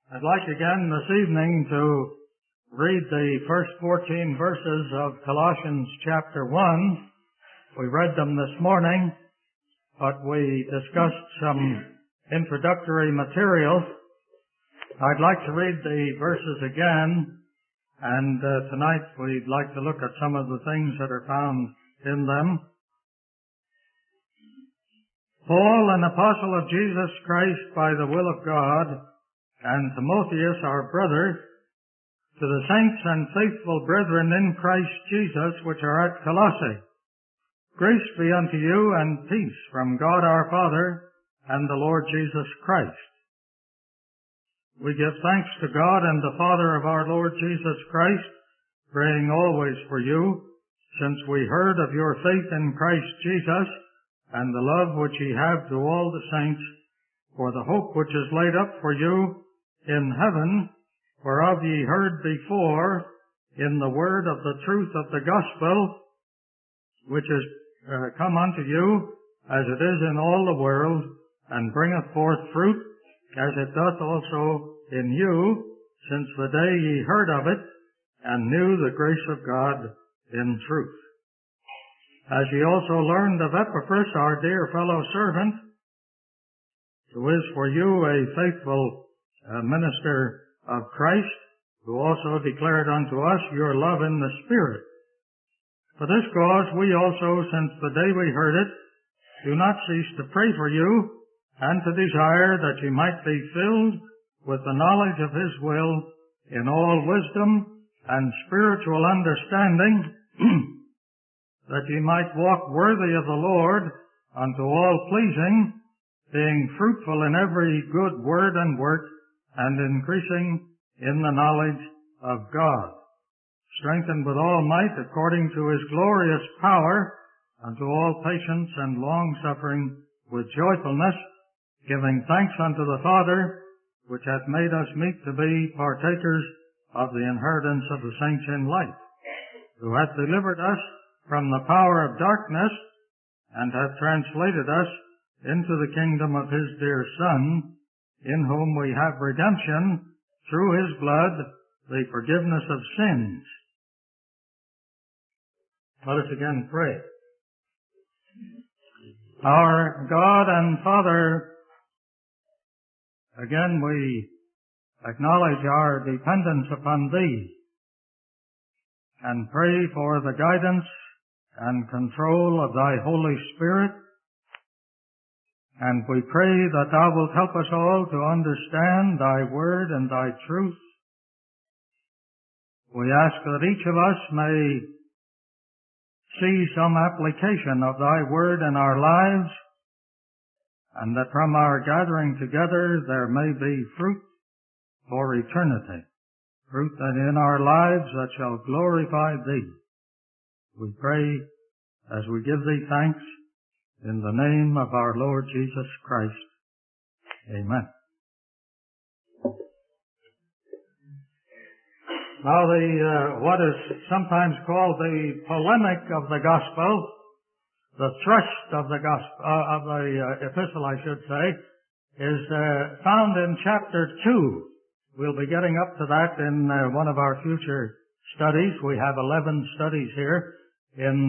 I'd like again this evening to read the first 14 verses of Colossians chapter 1. We read them this morning, but we discussed some introductory material. I'd like to read the verses again, and tonight we'd like to look at some of the things that are found in them. Paul, an apostle of Jesus Christ by the will of God, and Timotheus, our brother, to the saints and faithful brethren in Christ Jesus which are at Colossae, grace be unto you and peace from God our Father and the Lord Jesus Christ. We give thanks to God and the Father of our Lord Jesus Christ, praying always for you, since we heard of your faith in Christ Jesus and the love which ye have to all the saints, for the hope which is laid up for you in heaven, whereof ye heard before in the word of the truth of the gospel, which is come unto you, as it is in all the world, and bringeth forth fruit, as it doth also in you, since the day ye heard of it, and knew the grace of God in truth. As ye also learned of Epaphras, our dear fellow servant, who is for you a faithful minister of Christ, who also declared unto us your love in the Spirit. For this cause we also, since the day we heard it, do not cease to pray for you, and to desire that ye might be filled with the knowledge of His will in all wisdom and spiritual understanding, that ye might walk worthy of the Lord unto all pleasing, being fruitful in every good word and work, and increasing in the knowledge of God, strengthened with all might according to His glorious power, unto all patience and long-suffering with joyfulness, giving thanks unto the Father, which hath made us meet to be partakers of the inheritance of the saints in light, who hath delivered us from the power of darkness, and hath translated us into the kingdom of His dear Son, in whom we have redemption through His blood, the forgiveness of sins. Let us again pray. Our God and Father, again we acknowledge our dependence upon Thee and pray for the guidance and control of Thy Holy Spirit. And we pray that Thou wilt help us all to understand Thy word and Thy truth. We ask that each of us may see some application of Thy word in our lives, and that from our gathering together there may be fruit for eternity, fruit that in our lives that shall glorify Thee. We pray as we give Thee thanks, in the name of our Lord Jesus Christ. Amen. Now what is sometimes called the polemic of the gospel, the thrust of the epistle, I should say, is found in chapter 2. We'll be getting up to that in one of our future studies. We have 11 studies here in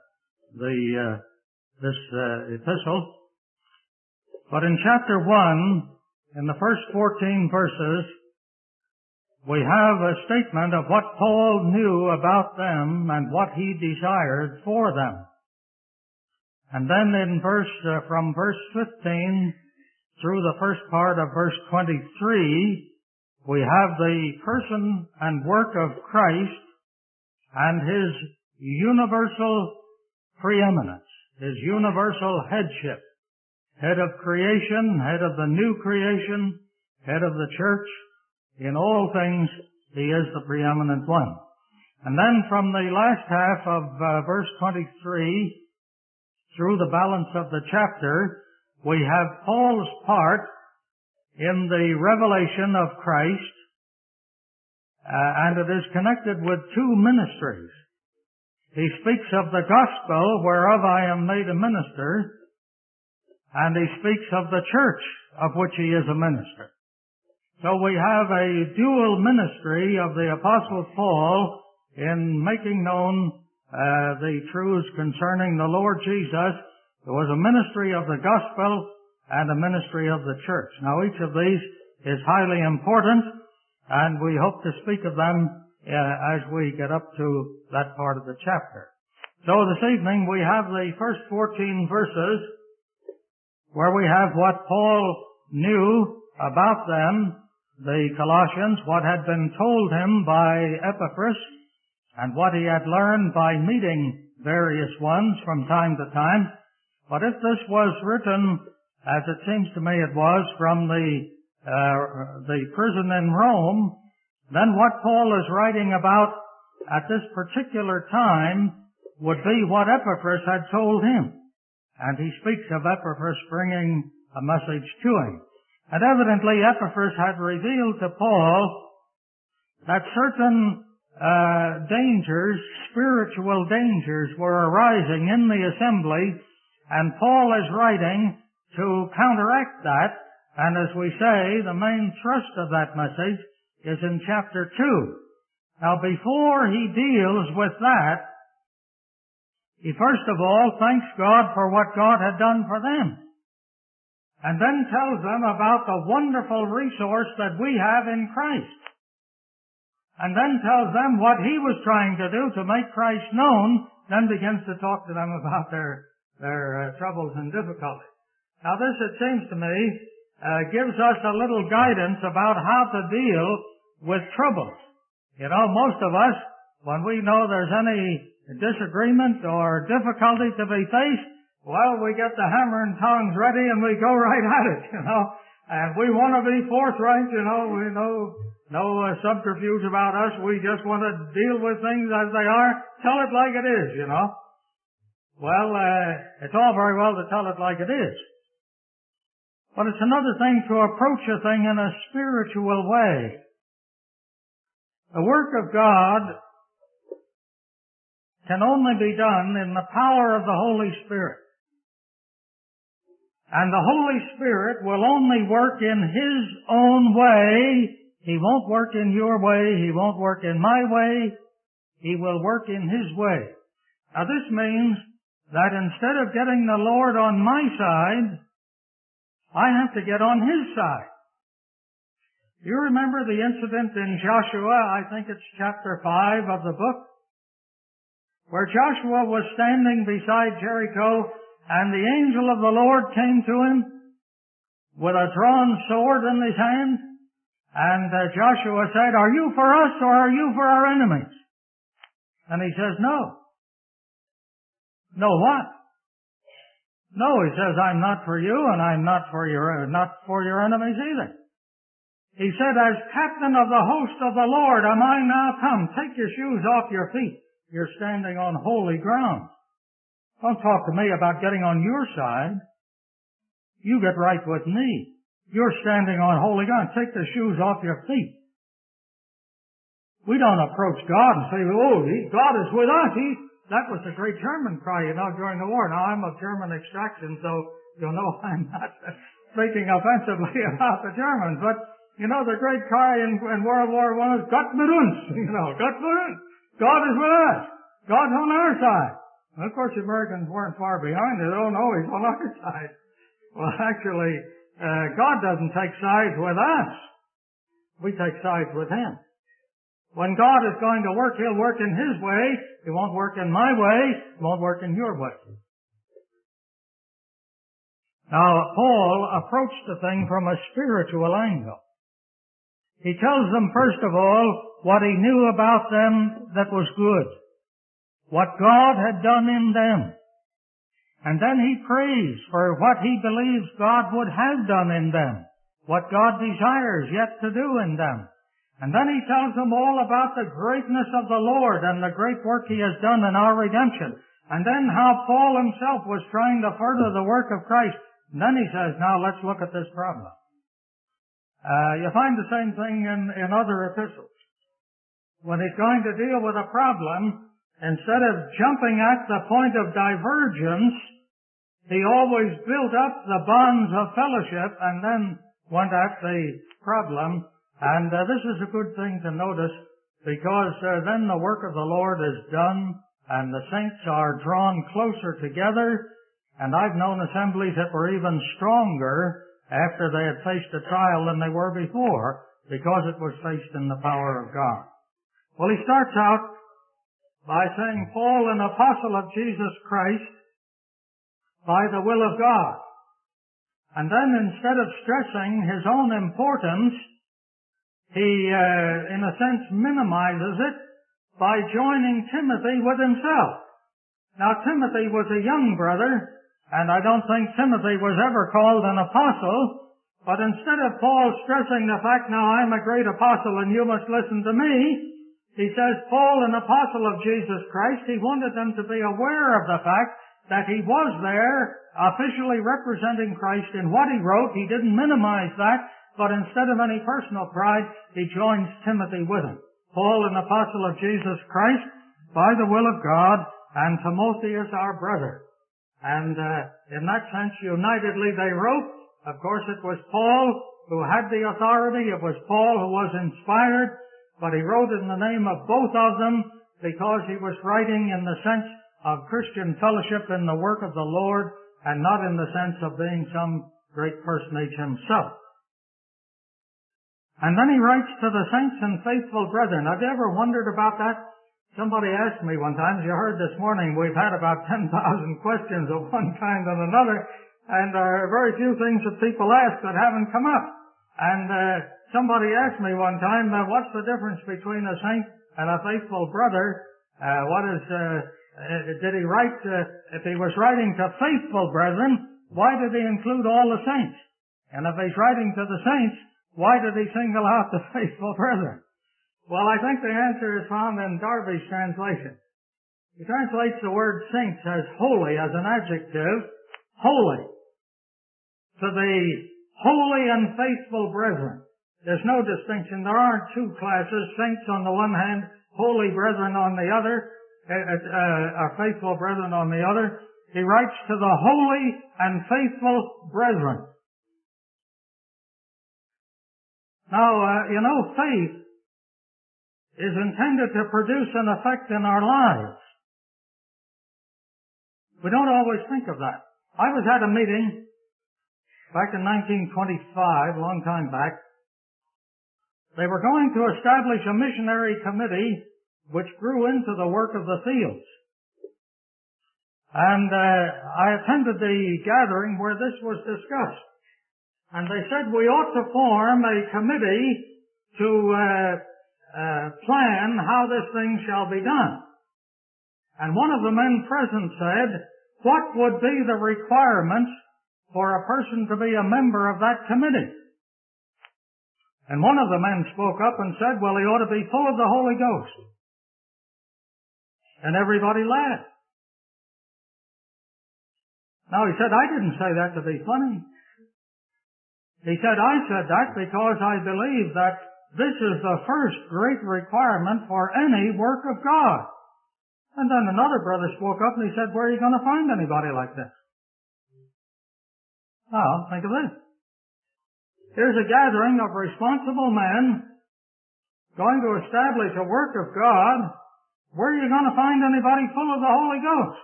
this epistle. But in chapter 1, in the first 14 verses, we have a statement of what Paul knew about them and what he desired for them. And then in from verse 15 through the first part of verse 23, we have the person and work of Christ and His universal preeminence, His universal headship, head of creation, head of the new creation, head of the church. In all things, He is the preeminent one. And then from the last half of verse 23 through the balance of the chapter, we have Paul's part in the revelation of Christ, and it is connected with two ministries. He speaks of the gospel whereof I am made a minister, and he speaks of the church of which he is a minister. So we have a dual ministry of the Apostle Paul in making known the truths concerning the Lord Jesus. There was a ministry of the gospel and a ministry of the church. Now each of these is highly important, and we hope to speak of them as we get up to that part of the chapter. So this evening we have the first 14 verses where we have what Paul knew about them, the Colossians, what had been told him by Epaphras, and what he had learned by meeting various ones from time to time. But if this was written, as it seems to me it was, from the prison in Rome, then what Paul is writing about at this particular time would be what Epaphras had told him. And he speaks of Epaphras bringing a message to him. And evidently Epaphras had revealed to Paul that certain dangers, spiritual dangers, were arising in the assembly, and Paul is writing to counteract that. And as we say, the main thrust of that message is in chapter 2. Now before he deals with that, he first of all thanks God for what God had done for them, and then tells them about the wonderful resource that we have in Christ, and then tells them what he was trying to do to make Christ known, then begins to talk to them about their troubles and difficulties. Now this, it seems to me, gives us a little guidance about how to deal with troubles. You know, most of us, when we know there's any disagreement or difficulty to be faced, well, we get the hammer and tongs ready and we go right at it, you know. And we want to be forthright, you know. We know no subterfuge about us. We just want to deal with things as they are. Tell it like it is, you know. Well, it's all very well to tell it like it is. But it's another thing to approach a thing in a spiritual way. The work of God can only be done in the power of the Holy Spirit. And the Holy Spirit will only work in His own way. He won't work in your way. He won't work in my way. He will work in His way. Now this means that instead of getting the Lord on my side, I have to get on His side. You remember the incident in Joshua, I think it's chapter 5 of the book, where Joshua was standing beside Jericho, and the angel of the Lord came to him with a drawn sword in his hand, and Joshua said, "Are you for us or are you for our enemies?" And he says, "No." "No what?" "No," he says, "I'm not for you, and I'm not for your enemies either." He said, "As captain of the host of the Lord am I now come. Take your shoes off your feet. You're standing on holy ground. Don't talk to me about getting on your side. You get right with me. You're standing on holy ground. Take the shoes off your feet." We don't approach God and say, "Oh, God is with us." That was the great German cry, you know, during the war. Now, I'm of German extraction, so you'll know I'm not speaking offensively about the Germans. But, you know, the great cry in World War I was, "Gott mit uns," you know, "Gott mit uns." God is with us. God's on our side. And of course, the Americans weren't far behind it. "Oh, no, He's on our side." Well, actually, God doesn't take sides with us. We take sides with Him. When God is going to work, He'll work in His way. He won't work in my way. He won't work in your way. Now, Paul approached the thing from a spiritual angle. He tells them, first of all, what he knew about them that was good, what God had done in them. And then he prays for what he believes God would have done in them, what God desires yet to do in them. And then he tells them all about the greatness of the Lord and the great work He has done in our redemption. And then how Paul himself was trying to further the work of Christ. And then he says, now let's look at this problem. You find the same thing in other epistles. When he's going to deal with a problem, instead of jumping at the point of divergence, he always built up the bonds of fellowship and then went at the problem And this is a good thing to notice, because then the work of the Lord is done and the saints are drawn closer together. And I've known assemblies that were even stronger after they had faced a trial than they were before, because it was faced in the power of God. Well, he starts out by saying, Paul, an apostle of Jesus Christ, by the will of God. And then instead of stressing his own importance, he, in a sense, minimizes it by joining Timothy with himself. Now, Timothy was a young brother, and I don't think Timothy was ever called an apostle, but instead of Paul stressing the fact, now I'm a great apostle and you must listen to me, he says, Paul, an apostle of Jesus Christ, he wanted them to be aware of the fact that he was there officially representing Christ in what he wrote. He didn't minimize that, but instead of any personal pride, he joins Timothy with him. Paul, an apostle of Jesus Christ, by the will of God, and Timotheus, our brother. And in that sense, unitedly they wrote. Of course, it was Paul who had the authority. It was Paul who was inspired. But he wrote in the name of both of them because he was writing in the sense of Christian fellowship in the work of the Lord, and not in the sense of being some great personage himself. And then he writes to the saints and faithful brethren. Have you ever wondered about that? Somebody asked me one time, as you heard this morning, we've had about 10,000 questions of one kind and another, and there are very few things that people ask that haven't come up. And somebody asked me one time, what's the difference between a saint and a faithful brother? Did he write, if he was writing to faithful brethren, why did he include all the saints? And if he's writing to the saints, why did he single out the faithful brethren? Well, I think the answer is found in Darby's translation. He translates the word saints as holy, as an adjective, holy. To the holy and faithful brethren. There's no distinction. There aren't two classes, saints on the one hand, holy brethren on the other, or faithful brethren on the other. He writes to the holy and faithful brethren. Now, faith is intended to produce an effect in our lives. We don't always think of that. I was at a meeting back in 1925, a long time back. They were going to establish a missionary committee which grew into the work of the fields. And I attended the gathering where this was discussed. And they said we ought to form a committee to plan how this thing shall be done. And one of the men present said, what would be the requirements for a person to be a member of that committee? And one of the men spoke up and said, well, he ought to be full of the Holy Ghost. And everybody laughed. Now, he said, I didn't say that to be funny. He said, I said that because I believe that this is the first great requirement for any work of God. And then another brother spoke up and he said, where are you going to find anybody like this? Well, think of this. Here's a gathering of responsible men going to establish a work of God. Where are you going to find anybody full of the Holy Ghost?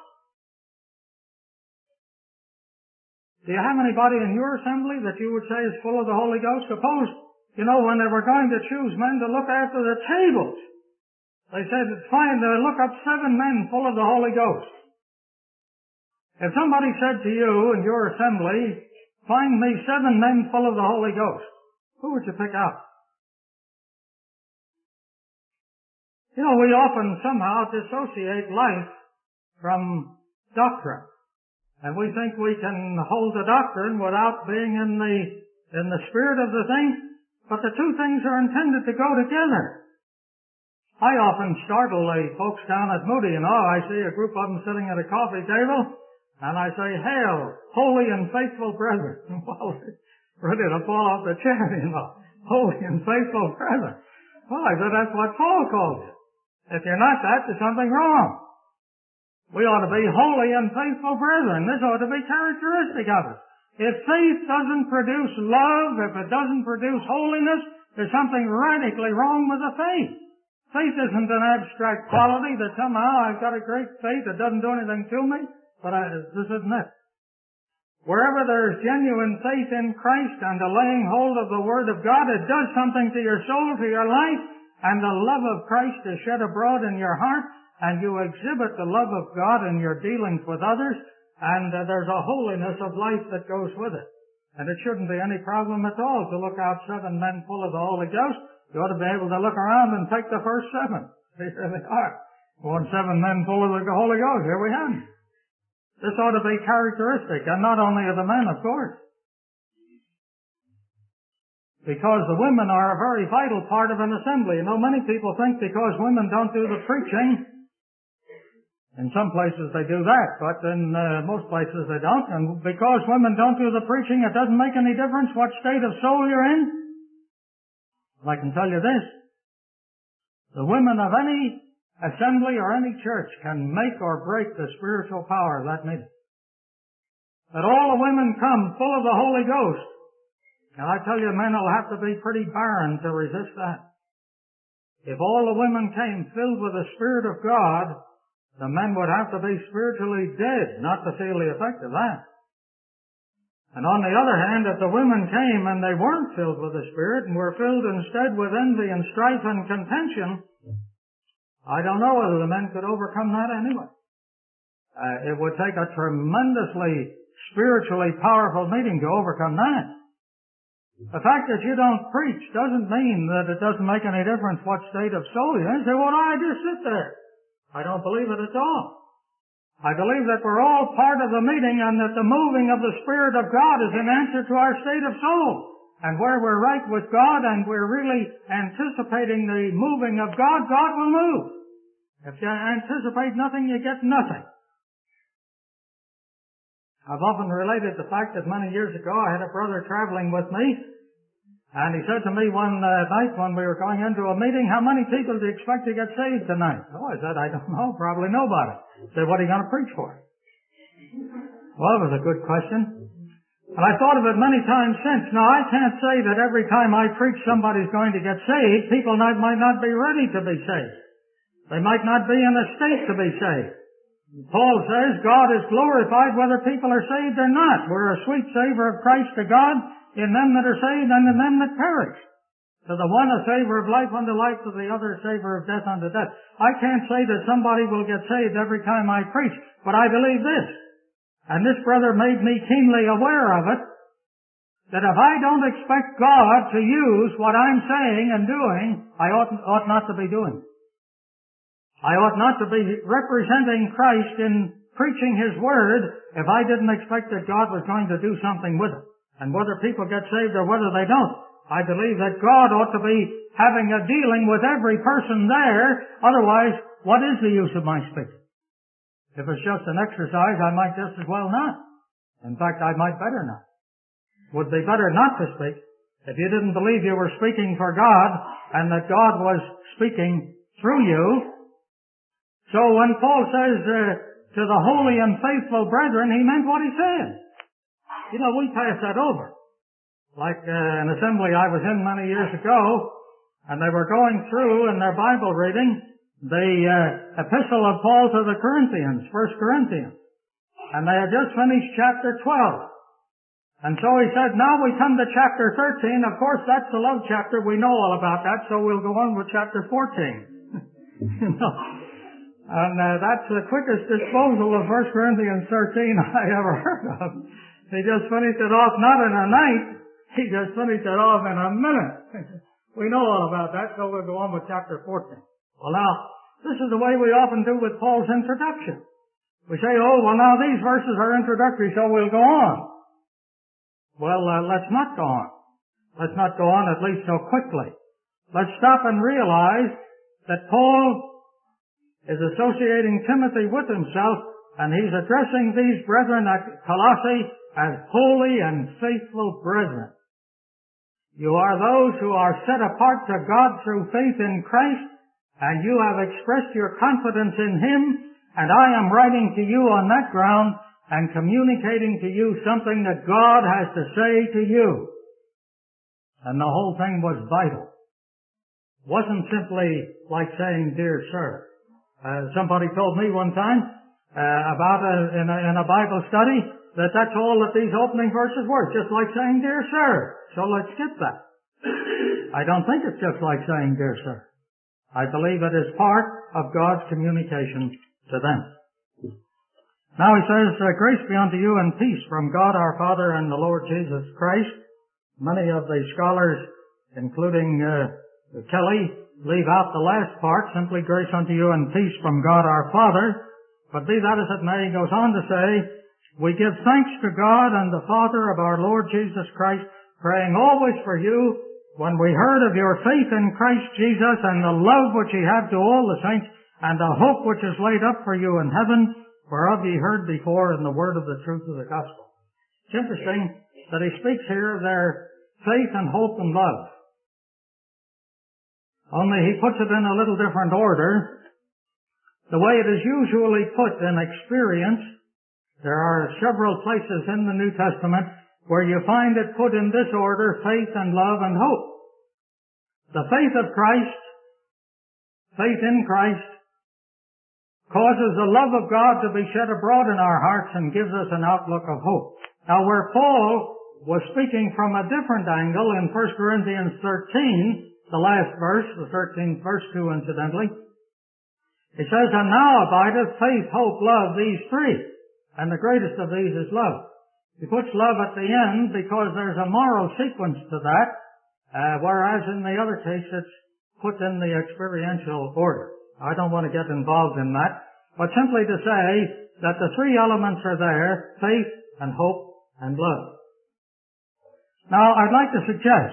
Do you have anybody in your assembly that you would say is full of the Holy Ghost? Suppose, when they were going to choose men to look after the tables, they said, look up 7 men full of the Holy Ghost. If somebody said to you in your assembly, find me 7 men full of the Holy Ghost, who would you pick out? We often somehow dissociate life from doctrine. And we think we can hold the doctrine without being in the spirit of the thing, but the two things are intended to go together. I often startle the folks down at Moody, I see a group of them sitting at a coffee table, and I say, hail, holy and faithful brethren. Well, ready to fall off the chair, holy and faithful brethren. Well, I said, that's what Paul calls it. If you're not that, there's something wrong. We ought to be holy and faithful brethren. This ought to be characteristic of us. If faith doesn't produce love, if it doesn't produce holiness, There's something radically wrong with the faith. Faith isn't an abstract quality that somehow I've got a great faith that doesn't do anything to me, but this isn't it. Wherever there's genuine faith in Christ and a laying hold of the Word of God, it does something to your soul, to your life, and the love of Christ is shed abroad in your heart, and you exhibit the love of God in your dealings with others, and there's a holiness of life that goes with it. And it shouldn't be any problem at all to look out 7 men full of the Holy Ghost. You ought to be able to look around and take the first 7. Here they are. 7 men full of the Holy Ghost. Here we have them. This ought to be characteristic, and not only of the men, of course. Because the women are a very vital part of an assembly. You know, many people think because women don't do the preaching, in some places they do that, but in most places they don't. And because women don't do the preaching, it doesn't make any difference what state of soul you're in. I can tell you this. The women of any assembly or any church can make or break the spiritual power of that meeting. That all the women come full of the Holy Ghost. And I tell you, men will have to be pretty barren to resist that. If all the women came filled with the Spirit of God, the men would have to be spiritually dead not to feel the effect of that. And on the other hand, if the women came and they weren't filled with the Spirit and were filled instead with envy and strife and contention, I don't know whether the men could overcome that anyway. It would take a tremendously spiritually powerful meeting to overcome that. The fact that you don't preach doesn't mean that it doesn't make any difference what state of soul you're in. You say, well, I just sit there. I don't believe it at all. I believe that we're all part of the meeting and that the moving of the Spirit of God is an answer to our state of soul. And where we're right with God and we're really anticipating the moving of God, God will move. If you anticipate nothing, you get nothing. I've often related the fact that many years ago I had a brother traveling with me, and he said to me one night when we were going into a meeting, how many people do you expect to get saved tonight? Oh, I said, I don't know, probably nobody. He said, what are you going to preach for? Well, it was a good question. And I thought of it many times since. Now, I can't say that every time I preach somebody's going to get saved. People might not be ready to be saved. They might not be in a state to be saved. Paul says God is glorified whether people are saved or not. We're a sweet savor of Christ to God in them that are saved and in them that perish. To the one a savor of life unto life, to the other a savor of death unto death. I can't say that somebody will get saved every time I preach, but I believe this. And this brother made me keenly aware of it, that if I don't expect God to use what I'm saying and doing, I ought not to be doing. I ought not to be representing Christ in preaching His Word if I didn't expect that God was going to do something with it. And whether people get saved or whether they don't, I believe that God ought to be having a dealing with every person there. Otherwise, what is the use of my speaking? If it's just an exercise, I might just as well not. In fact, I might better not. Would be better not to speak if you didn't believe you were speaking for God and that God was speaking through you. So when Paul says to the holy and faithful brethren, he meant what he said. You know, we pass that over. Like an assembly I was in many years ago, and they were going through in their Bible reading the epistle of Paul to the Corinthians, 1 Corinthians. And they had just finished chapter 12. And so he said, now we come to chapter 13. Of course, that's the love chapter. We know all about that, so we'll go on with chapter 14. You know. And that's the quickest disposal of 1 Corinthians 13 I ever heard of. He just finished it off not in a night, he just finished it off in a minute. We know all about that, so we'll go on with chapter 14. Well now, this is the way we often do with Paul's introduction. We say, oh, well now these verses are introductory, so we'll go on. Well, let's not go on. Let's not go on at least so quickly. Let's stop and realize that Paul is associating Timothy with himself, and he's addressing these brethren at Colossae as holy and faithful brethren. You are those who are set apart to God through faith in Christ, and you have expressed your confidence in Him, and I am writing to you on that ground and communicating to you something that God has to say to you. and the whole thing was vital. It wasn't simply like saying, "Dear sir." Somebody told me one time in a Bible study that's all that these opening verses were, just like saying, "Dear sir." So let's skip that. I don't think it's just like saying, "Dear sir." I believe it is part of God's communication to them. Now he says, "Grace be unto you and peace from God our Father and the Lord Jesus Christ." Many of the scholars, including Kelly, leave out the last part, simply "grace unto you and peace from God our Father." But be that as it may, he goes on to say, "We give thanks to God and the Father of our Lord Jesus Christ, praying always for you, when we heard of your faith in Christ Jesus and the love which ye have to all the saints, and the hope which is laid up for you in heaven, whereof ye heard before in the word of the truth of the gospel." It's interesting that he speaks here of their faith and hope and love. Only he puts it in a little different order. The way it is usually put in experience, there are several places in the New Testament where you find it put in this order: faith and love and hope. The faith of Christ, faith in Christ, causes the love of God to be shed abroad in our hearts and gives us an outlook of hope. Now, where Paul was speaking from a different angle in 1 Corinthians 13, the last verse, the 13th verse too, incidentally, he says, "And now abideth faith, hope, love, these three, and the greatest of these is love." He puts love at the end because there's a moral sequence to that, whereas in the other case it's put in the experiential order. I don't want to get involved in that, but simply to say that the three elements are there: faith and hope and love. Now, I'd like to suggest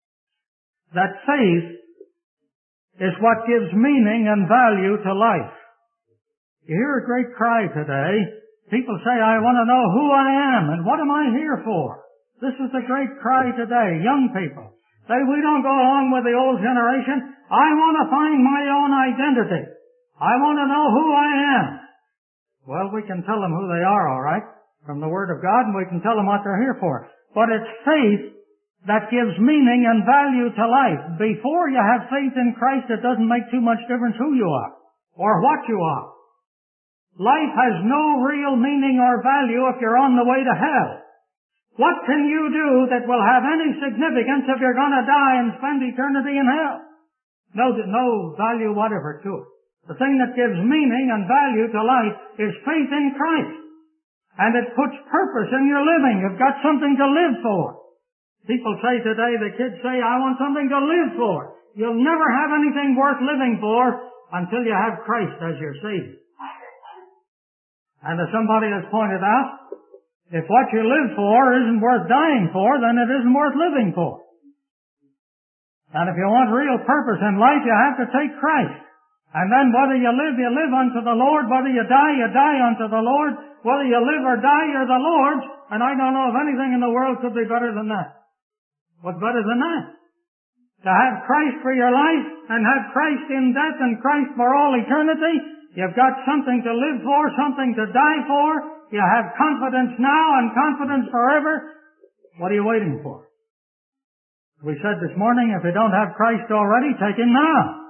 that faith is what gives meaning and value to life. You hear a great cry today. People say, "I want to know who I am and what am I here for?" This is the great cry today. Young people say, "We don't go along with the old generation. I want to find my own identity. I want to know who I am." Well, we can tell them who they are, all right, from the Word of God, and we can tell them what they're here for. But it's faith that gives meaning and value to life. Before you have faith in Christ, it doesn't make too much difference who you are or what you are. Life has no real meaning or value if you're on the way to hell. What can you do that will have any significance if you're going to die and spend eternity in hell? No value whatever to it. The thing that gives meaning and value to life is faith in Christ. And it puts purpose in your living. You've got something to live for. People say today, the kids say, "I want something to live for." You'll never have anything worth living for until you have Christ as your Savior. And as somebody has pointed out, if what you live for isn't worth dying for, then it isn't worth living for. And if you want real purpose in life, you have to take Christ. And then whether you live unto the Lord. Whether you die unto the Lord. Whether you live or die, you're the Lord's. And I don't know if anything in the world could be better than that. What's better than that? To have Christ for your life and have Christ in death and Christ for all eternity. You've got something to live for, something to die for. You have confidence now and confidence forever. What are you waiting for? We said this morning, if you don't have Christ already, take Him now.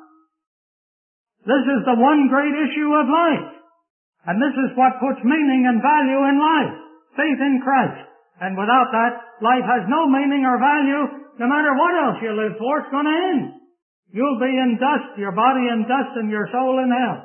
This is the one great issue of life. And this is what puts meaning and value in life. Faith in Christ. And without that, life has no meaning or value. No matter what else you live for, it's going to end. You'll be in dust, your body in dust, and your soul in hell.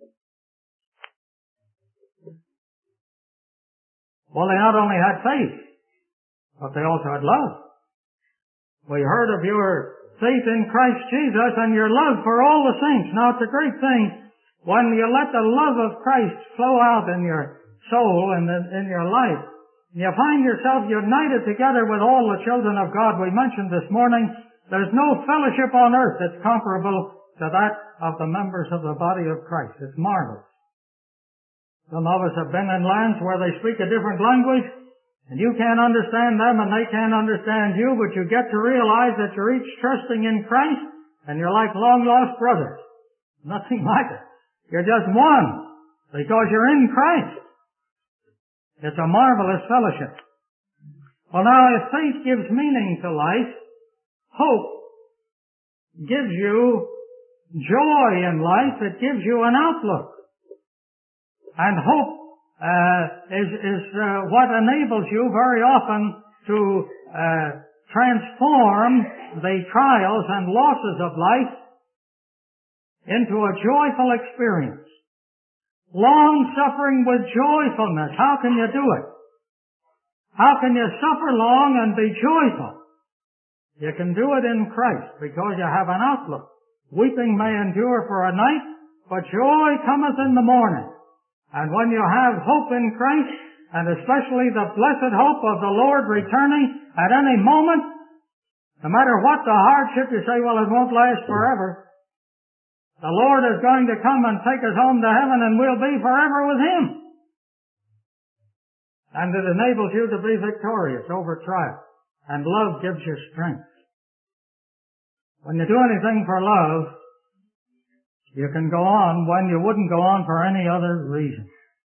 Well, they not only had faith, but they also had love. We heard of your faith in Christ Jesus and your love for all the saints. Now, it's a great thing when you let the love of Christ flow out in your soul and in your life. You find yourself united together with all the children of God. We mentioned this morning, there's no fellowship on earth that's comparable to that of the members of the body of Christ. It's marvelous. Some of us have been in lands where they speak a different language, and you can't understand them and they can't understand you, but you get to realize that you're each trusting in Christ, and you're like long-lost brothers. Nothing like it. You're just one, because you're in Christ. It's a marvelous fellowship. Well, now, if faith gives meaning to life, hope gives you joy in life. It gives you an outlook. And hope is what enables you very often to transform the trials and losses of life into a joyful experience. Long-suffering with joyfulness. How can you do it? How can you suffer long and be joyful? You can do it in Christ because you have an outlook. Weeping may endure for a night, but joy cometh in the morning. And when you have hope in Christ, and especially the blessed hope of the Lord returning at any moment, no matter what the hardship, you say, well, it won't last forever. The Lord is going to come and take us home to heaven, and we'll be forever with Him. And it enables you to be victorious over trial. And love gives you strength. When you do anything for love, you can go on when you wouldn't go on for any other reason.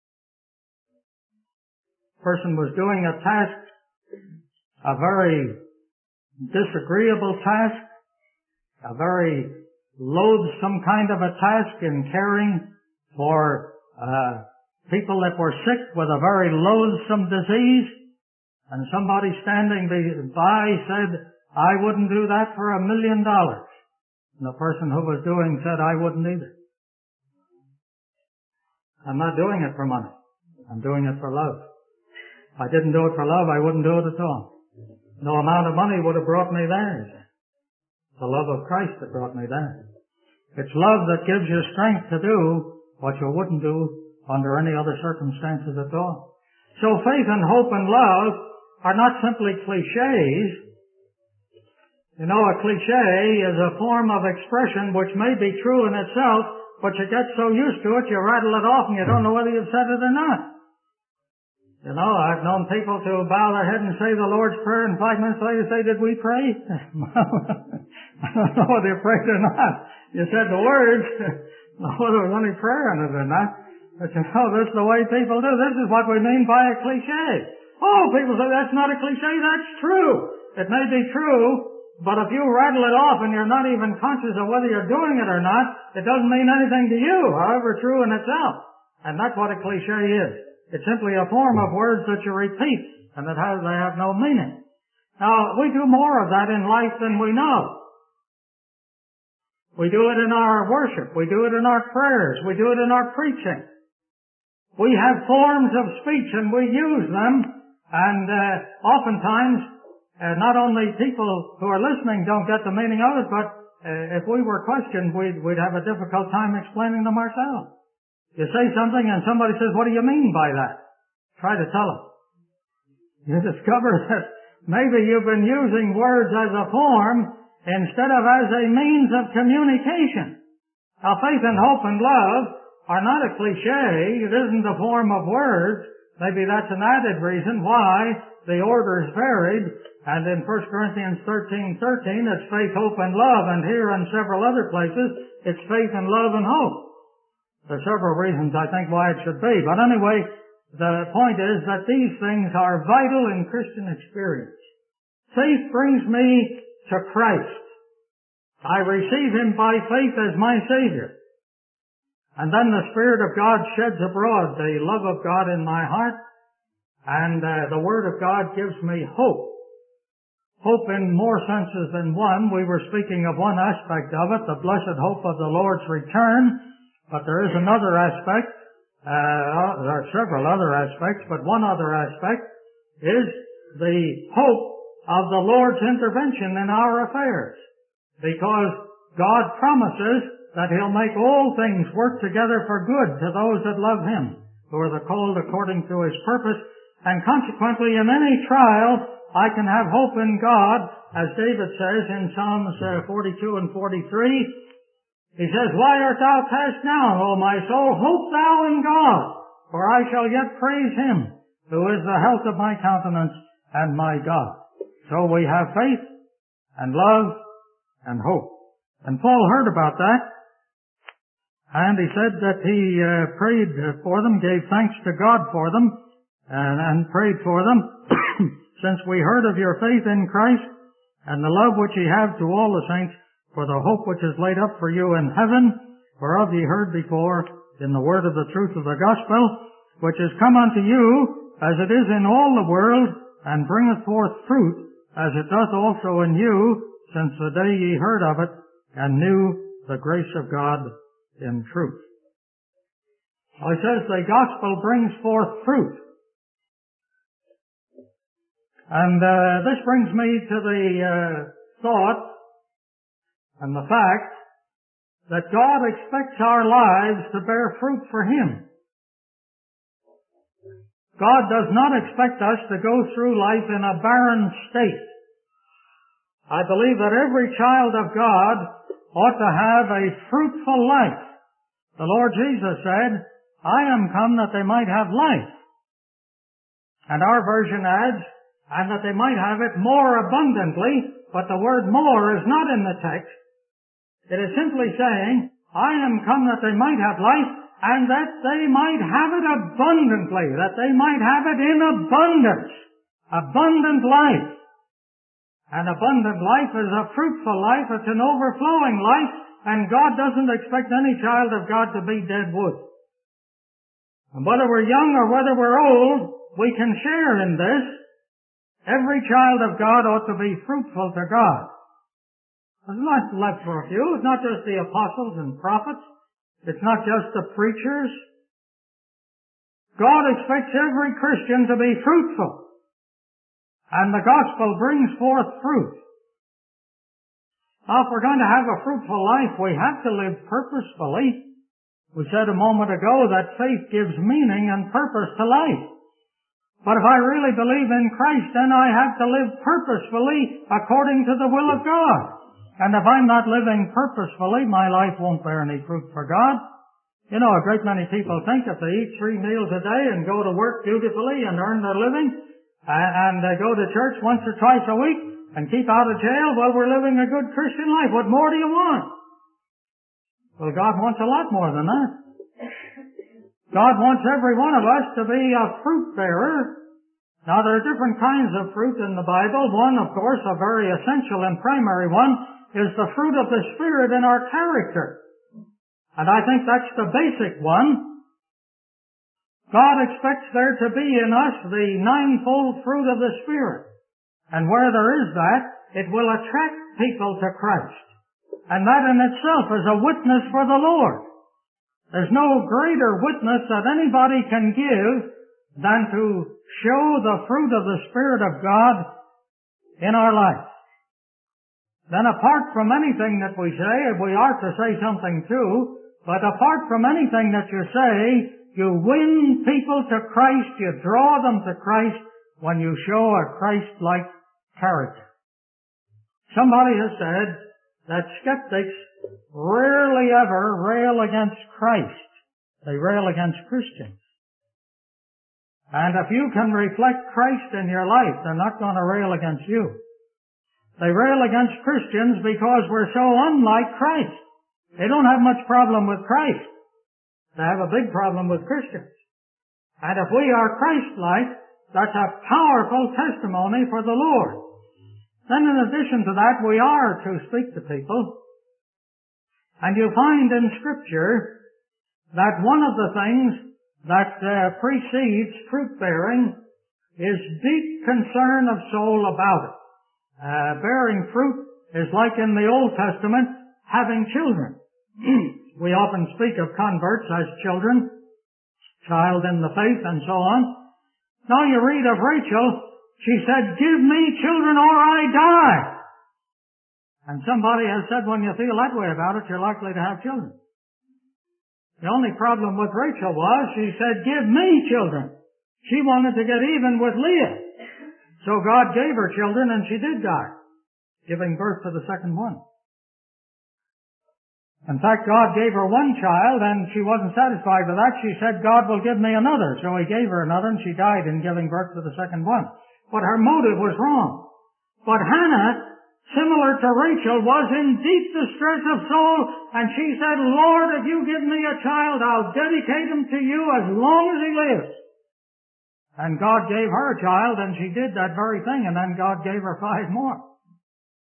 A person was doing a task, a very disagreeable task, a very loathsome kind of a task in caring for people that were sick with a very loathsome disease, and somebody standing by said, I wouldn't do that for $1 million. And the person who was doing said, I wouldn't either. I'm not doing it for money. I'm doing it for love. If I didn't do it for love, I wouldn't do it at all. No amount of money would have brought me there. The love of Christ that brought me there. It's love that gives you strength to do what you wouldn't do under any other circumstances at all. So faith and hope and love are not simply cliches. You know, a cliche is a form of expression which may be true in itself, but you get so used to it, you rattle it off and you don't know whether you've said it or not. You know, I've known people to bow their head and say the Lord's Prayer, and 5 minutes later say, did we pray? I don't know whether you prayed or not. You said the words, not whether there was any prayer in it or not. But you know, this is the way people do. This is what we mean by a cliche. Oh, people say that's not a cliche. That's true. It may be true, but if you rattle it off and you're not even conscious of whether you're doing it or not, it doesn't mean anything to you, however true in itself. And that's what a cliche is. It's simply a form of words that you repeat, and they have no meaning. Now, we do more of that in life than we know. We do it in our worship. We do it in our prayers. We do it in our preaching. We have forms of speech and we use them, and oftentimes not only people who are listening don't get the meaning of it, but if we were questioned, we'd have a difficult time explaining them ourselves. You say something and somebody says, what do you mean by that? Try to tell them. You discover that maybe you've been using words as a form instead of as a means of communication. Now, faith and hope and love are not a cliche. It isn't a form of words. Maybe that's an added reason why the order's varied. And in 1 Corinthians 13:13, it's faith, hope, and love. And here and several other places, it's faith and love and hope. There are several reasons, I think, why it should be. But anyway, the point is that these things are vital in Christian experience. Faith brings me to Christ. I receive Him by faith as my Savior. And then the Spirit of God sheds abroad the love of God in my heart, and the Word of God gives me hope. Hope in more senses than one. We were speaking of one aspect of it, the blessed hope of the Lord's return, but there is another aspect. There are several other aspects, but one other aspect is the hope of the Lord's intervention in our affairs. Because God promises that He'll make all things work together for good to those that love Him, who are the called according to His purpose. And consequently, in any trial, I can have hope in God, as David says in Psalms 42 and 43. He says, why art thou cast down, O my soul? Hope thou in God, for I shall yet praise Him, who is the health of my countenance and my God. So we have faith and love and hope. And Paul heard about that, and he said that he prayed for them, gave thanks to God for them, and prayed for them. Since we heard of your faith in Christ and the love which ye have to all the saints, for the hope which is laid up for you in heaven, whereof ye heard before in the word of the truth of the gospel, which is come unto you, as it is in all the world, and bringeth forth fruit, as it doth also in you, since the day ye heard of it, and knew the grace of God in truth. So he says the gospel brings forth fruit. And this brings me to the thought and the fact that God expects our lives to bear fruit for Him. God does not expect us to go through life in a barren state. I believe that every child of God ought to have a fruitful life. The Lord Jesus said, I am come that they might have life. And our version adds, and that they might have it more abundantly, but the word more is not in the text. It is simply saying, I am come that they might have life, and that they might have it abundantly, that they might have it in abundance. Abundant life. An abundant life is a fruitful life, it's an overflowing life, and God doesn't expect any child of God to be dead wood. And whether we're young or whether we're old, we can share in this. Every child of God ought to be fruitful to God. It's not left for a few. It's not just the apostles and prophets. It's not just the preachers. God expects every Christian to be fruitful. And the gospel brings forth fruit. Now, if we're going to have a fruitful life, we have to live purposefully. We said a moment ago that faith gives meaning and purpose to life. But if I really believe in Christ, then I have to live purposefully according to the will of God. And if I'm not living purposefully, my life won't bear any fruit for God. You know, a great many people think if they eat 3 meals a day and go to work dutifully and earn their living, and go to church once or twice a week, and keep out of jail, well, we're living a good Christian life. What more do you want? Well, God wants a lot more than that. God wants every one of us to be a fruit bearer. Now, there are different kinds of fruit in the Bible. One, of course, a very essential and primary one, is the fruit of the Spirit in our character. And I think that's the basic one. God expects there to be in us the ninefold fruit of the Spirit. And where there is that, it will attract people to Christ. And that in itself is a witness for the Lord. There's no greater witness that anybody can give than to show the fruit of the Spirit of God in our life. Then apart from anything that we say, we are to say something too, but apart from anything that you say, you win people to Christ, you draw them to Christ when you show a Christ-like character. Somebody has said that skeptics rarely ever rail against Christ. They rail against Christians. And if you can reflect Christ in your life, they're not going to rail against you. They rail against Christians because we're so unlike Christ. They don't have much problem with Christ. They have a big problem with Christians. And if we are Christ-like, that's a powerful testimony for the Lord. Then in addition to that, we are to speak to people. And you find in Scripture that one of the things that precedes fruit-bearing is deep concern of soul about it. Bearing fruit is like in the Old Testament, having children. We often speak of converts as children, child in the faith, and so on. Now you read of Rachel, she said, "Give me children or I die." And somebody has said when you feel that way about it, you're likely to have children. The only problem with Rachel was she said, "Give me children." She wanted to get even with Leah. So God gave her children and she did die, giving birth to the second one. In fact, God gave her one child and she wasn't satisfied with that. She said, "God will give me another." So He gave her another and she died in giving birth to the second one. But her motive was wrong. But Hannah, similar to Rachel, was in deep distress of soul, and she said, "Lord, if you give me a child, I'll dedicate him to you as long as he lives." And God gave her a child, and she did that very thing, and then God gave her 5 more.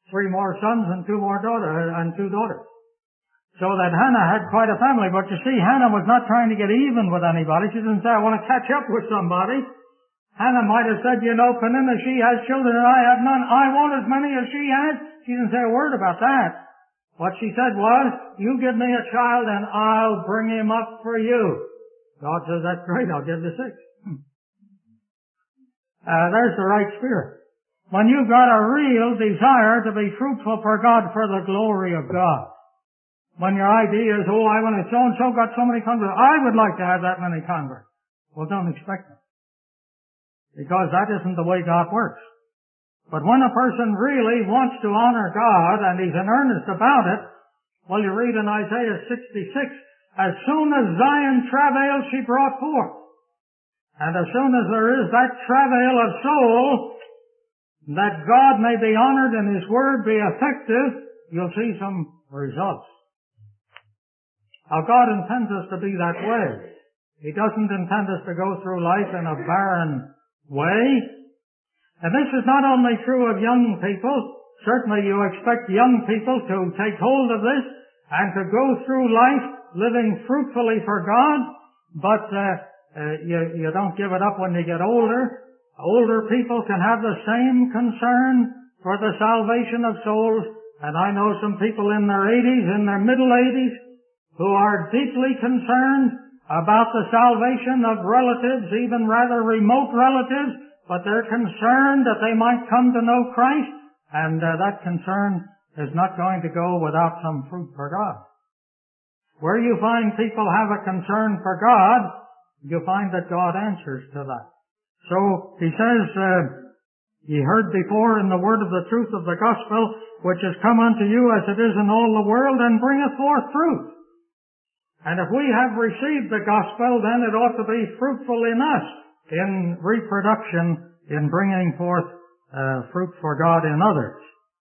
3 more sons and 2 daughters. So that Hannah had quite a family. But you see, Hannah was not trying to get even with anybody. She didn't say, I want to catch up with somebody. Hannah might have said, Peninnah, she has children and I have none. I want as many as she has. She didn't say a word about that. What she said was, you give me a child and I'll bring him up for you. God says, that's great, I'll give you 6. There's the right spirit. When you've got a real desire to be fruitful for God, for the glory of God. When your idea is, I want to so-and-so got so many converts, I would like to have that many converts. Well, don't expect it. Because that isn't the way God works. But when a person really wants to honor God and he's in earnest about it, well, you read in Isaiah 66, as soon as Zion travailed, she brought forth. And as soon as there is that travail of soul, that God may be honored and His Word be effective, you'll see some results. Now, God intends us to be that way. He doesn't intend us to go through life in a barren way. And this is not only true of young people. Certainly you expect young people to take hold of this and to go through life living fruitfully for God, but you don't give it up when you get older. Older people can have the same concern for the salvation of souls, and I know some people in their 80s, in their middle 80s, who are deeply concerned about the salvation of relatives, even rather remote relatives, but they're concerned that they might come to know Christ, and that concern is not going to go without some fruit for God. Where you find people have a concern for God, you find that God answers to that. So he says, ye heard before in the word of the truth of the gospel, which is come unto you as it is in all the world, and bringeth forth fruit. And if we have received the gospel, then it ought to be fruitful in us, in reproduction, in bringing forth fruit for God in others.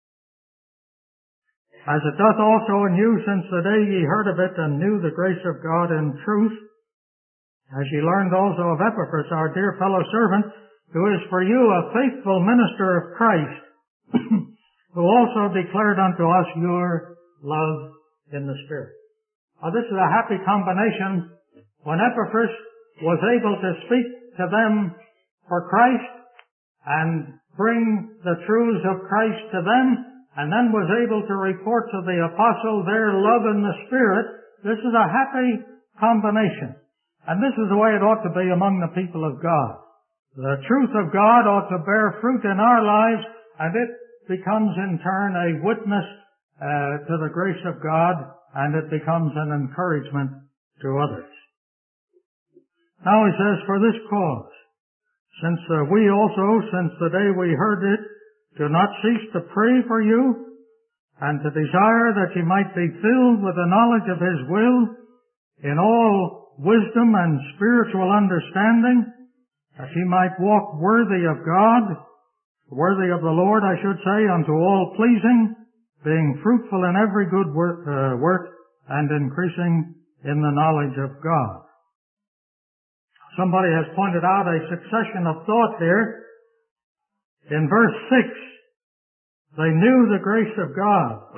As it doth also in you since the day ye heard of it and knew the grace of God in truth, as ye learned also of Epaphras, our dear fellow servant, who is for you a faithful minister of Christ, who also declared unto us your love in the Spirit. Now, this is a happy combination when Epaphras was able to speak to them for Christ and bring the truths of Christ to them, and then was able to report to the apostle their love in the Spirit. This is a happy combination. And this is the way it ought to be among the people of God. The truth of God ought to bear fruit in our lives, and it becomes in turn a witness to the grace of God, and it becomes an encouragement to others. Now he says, for this cause, since we also, since the day we heard it, do not cease to pray for you, and to desire that ye might be filled with the knowledge of His will, in all wisdom and spiritual understanding, that ye might walk worthy of God, worthy of the Lord, I should say, unto all pleasing, being fruitful in every good work and increasing in the knowledge of God. Somebody has pointed out a succession of thought here. In verse 6, they knew the grace of God.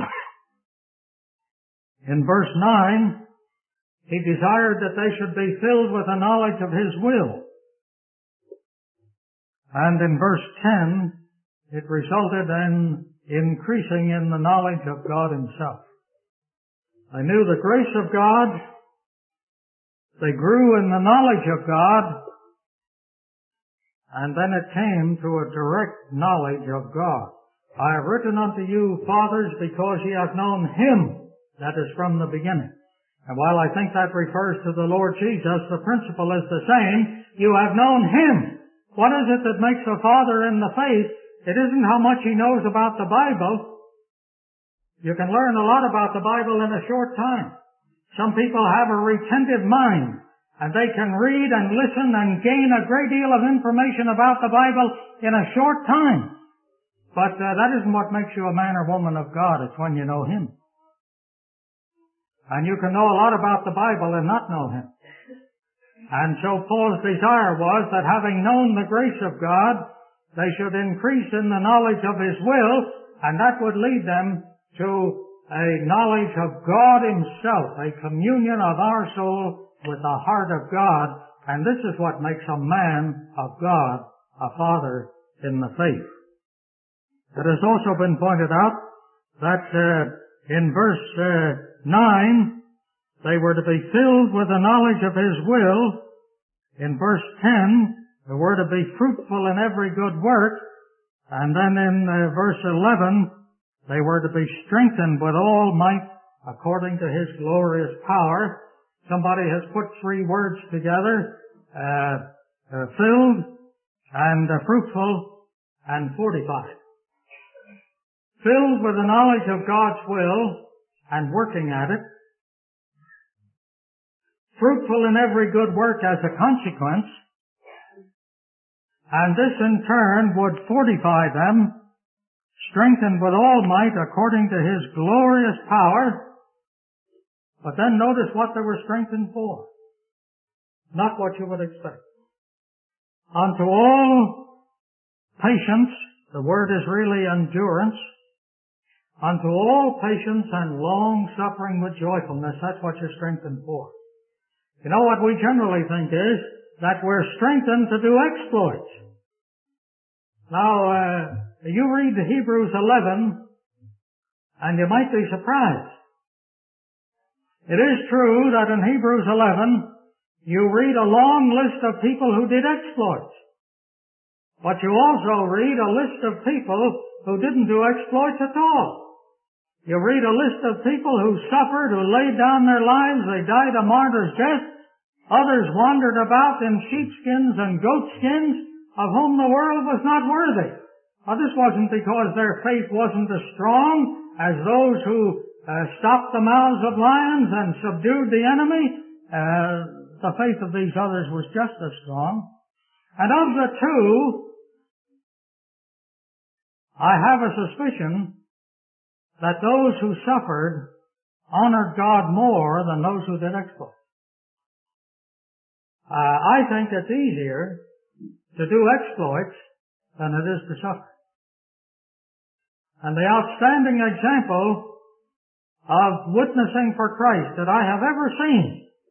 In verse 9, he desired that they should be filled with the knowledge of His will. And in verse 10, it resulted in increasing in the knowledge of God Himself. They knew the grace of God. They grew in the knowledge of God. And then it came to a direct knowledge of God. I have written unto you, fathers, because ye have known Him that is from the beginning. And while I think that refers to the Lord Jesus, the principle is the same. You have known Him. What is it that makes a father in the faith? It isn't how much he knows about the Bible. You can learn a lot about the Bible in a short time. Some people have a retentive mind, and they can read and listen and gain a great deal of information about the Bible in a short time. But that isn't what makes you a man or woman of God. It's when you know Him. And you can know a lot about the Bible and not know Him. And so Paul's desire was that having known the grace of God, they should increase in the knowledge of His will, And that would lead them to a knowledge of God Himself, a communion of our soul with the heart of God. And this is what makes a man of God, a father in the faith. It has also been pointed out that in verse 9, they were to be filled with the knowledge of His will. In verse 10, they were to be fruitful in every good work. And then in verse 11, they were to be strengthened with all might according to His glorious power. Somebody has put three words together, filled and fruitful and fortified. Filled with the knowledge of God's will and working at it. Fruitful in every good work as a consequence. And this in turn would fortify them, strengthened with all might according to His glorious power. But then notice what they were strengthened for. Not what you would expect. Unto all patience, the word is really endurance. Unto all patience and long suffering with joyfulness, that's what you're strengthened for. You know what we generally think is that we're strengthened to do exploits. Now, you read Hebrews 11, and you might be surprised. It is true that in Hebrews 11, you read a long list of people who did exploits. But you also read a list of people who didn't do exploits at all. You read a list of people who suffered, who laid down their lives, they died a martyr's death. Others wandered about in sheepskins and goatskins, of whom the world was not worthy. Now, this wasn't because their faith wasn't as strong as those who stopped the mouths of lions and subdued the enemy. The faith of these others was just as strong. And of the two, I have a suspicion that those who suffered honored God more than those who did exploits. I think it's easier to do exploits than it is to suffer. And the outstanding example of witnessing for Christ that I have ever seen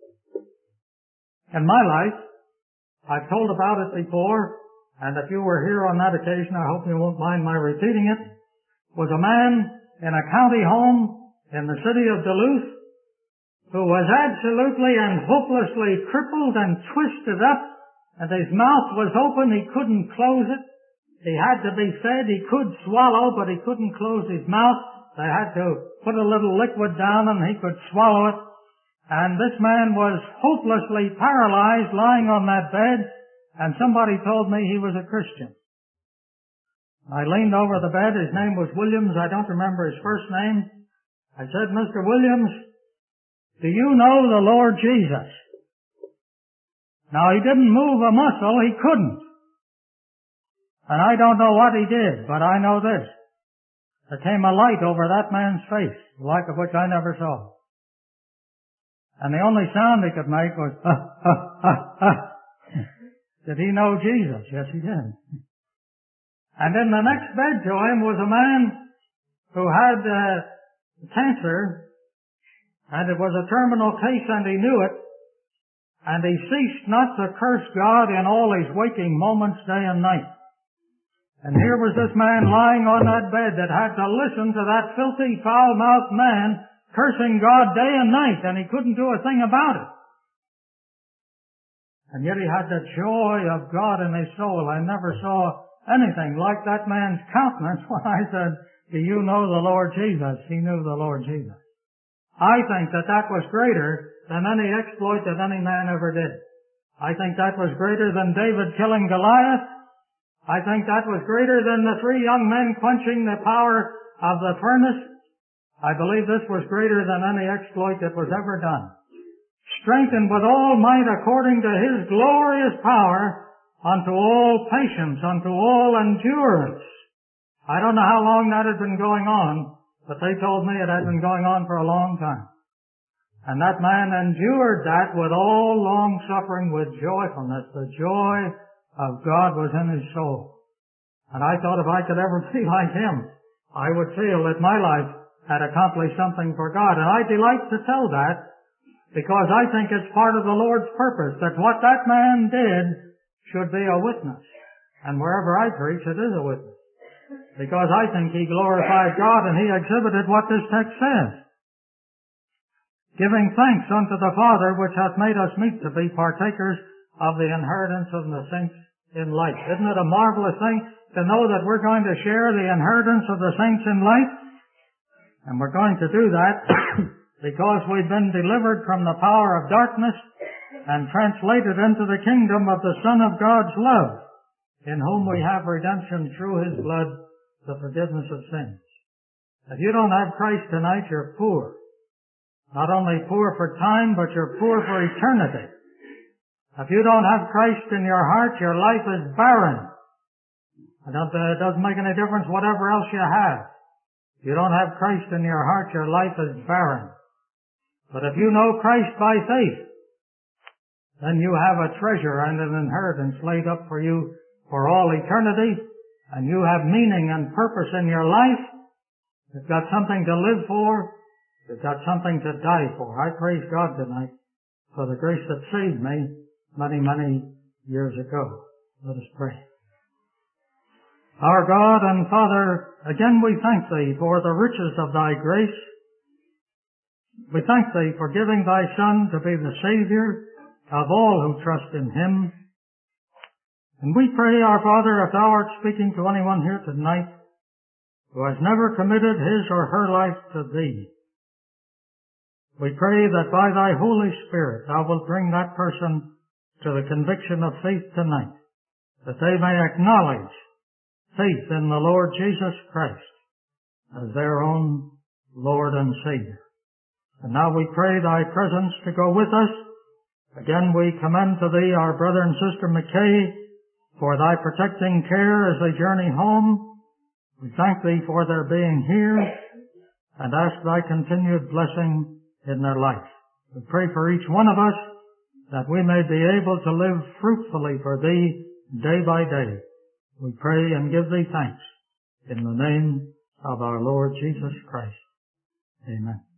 in my life, I've told about it before, and if you were here on that occasion, I hope you won't mind my repeating it, was a man in a county home in the city of Duluth who was absolutely and hopelessly crippled and twisted up, and his mouth was open, he couldn't close it. He had to be fed, he could swallow, but he couldn't close his mouth. They had to put a little liquid down and he could swallow it. And this man was hopelessly paralyzed lying on that bed, and somebody told me he was a Christian. I leaned over the bed, his name was Williams, I don't remember his first name. I said, Mr. Williams, do you know the Lord Jesus? Now, he didn't move a muscle, he couldn't. And I don't know what he did, but I know this. There came a light over that man's face, the like of which I never saw. And the only sound he could make was, Did he know Jesus? Yes, he did. And in the next bed to him was a man who had cancer, and it was a terminal case, and he knew it. And he ceased not to curse God in all his waking moments, day and night. And here was this man lying on that bed that had to listen to that filthy, foul-mouthed man cursing God day and night, and he couldn't do a thing about it. And yet he had the joy of God in his soul. I never saw anything like that man's countenance when I said, do you know the Lord Jesus? He knew the Lord Jesus. I think that that was greater than any exploit that any man ever did. I think that was greater than David killing Goliath. I think that was greater than the three young men quenching the power of the furnace. I believe this was greater than any exploit that was ever done. Strengthened with all might according to His glorious power unto all patience, unto all endurance. I don't know how long that had been going on, but they told me it had been going on for a long time. And that man endured that with all long suffering, with joyfulness. The joy of God was in his soul. And I thought if I could ever be like him, I would feel that my life had accomplished something for God. And I delight to tell that because I think it's part of the Lord's purpose that what that man did should be a witness. And wherever I preach, it is a witness. Because I think he glorified God and he exhibited what this text says. Giving thanks unto the Father which hath made us meet to be partakers of the inheritance of the saints in light. Isn't it a marvelous thing to know that we're going to share the inheritance of the saints in light? And we're going to do that because we've been delivered from the power of darkness and translated into the kingdom of the Son of God's love, in whom we have redemption through his blood, the forgiveness of sins. If you don't have Christ tonight, you're poor. Not only poor for time, but you're poor for eternity. If you don't have Christ in your heart, your life is barren. It doesn't make any difference whatever else you have. If you don't have Christ in your heart, your life is barren. But if you know Christ by faith, then you have a treasure and an inheritance laid up for you for all eternity, and you have meaning and purpose in your life. You've got something to live for. You've got something to die for. I praise God tonight for the grace that saved me many, many years ago. Let us pray. Our God and Father, again we thank Thee for the riches of Thy grace. We thank Thee for giving Thy Son to be the Savior of all who trust in Him. And we pray, our Father, if Thou art speaking to anyone here tonight who has never committed his or her life to Thee, we pray that by Thy Holy Spirit Thou wilt bring that person to the conviction of faith tonight, that they may acknowledge faith in the Lord Jesus Christ as their own Lord and Savior. And now we pray Thy presence to go with us. Again we commend to Thee our brother and sister McKay for Thy protecting care as they journey home. We thank Thee for their being here and ask Thy continued blessing in their life. We pray for each one of us that we may be able to live fruitfully for Thee day by day. We pray and give Thee thanks in the name of our Lord Jesus Christ. Amen.